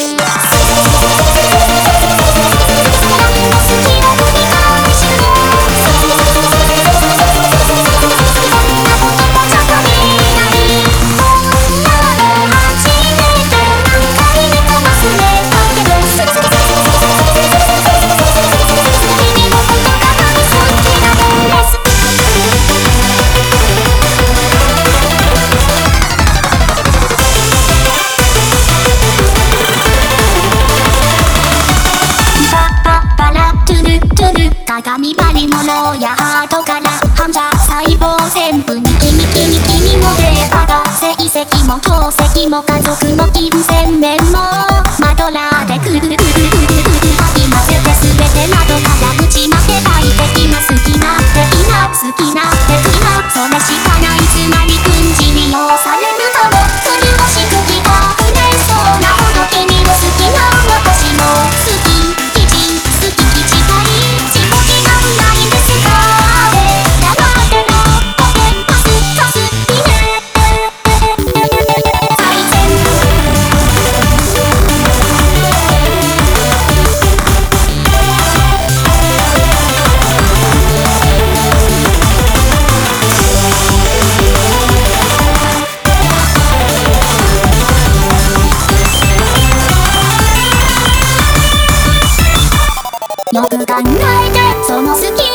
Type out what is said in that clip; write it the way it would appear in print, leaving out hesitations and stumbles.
鏡張り物やハートから反射細胞全部に君もデータが成績も業績も家族も金銭面もマドラーでくるくるくるくるかき混ぜて全て窓から口まで快適な好きな的な好きな的なそれしかないつまり軍事利用されるかも苦しく気が触れそうなほど君を好きな私も好きよく考えてその好き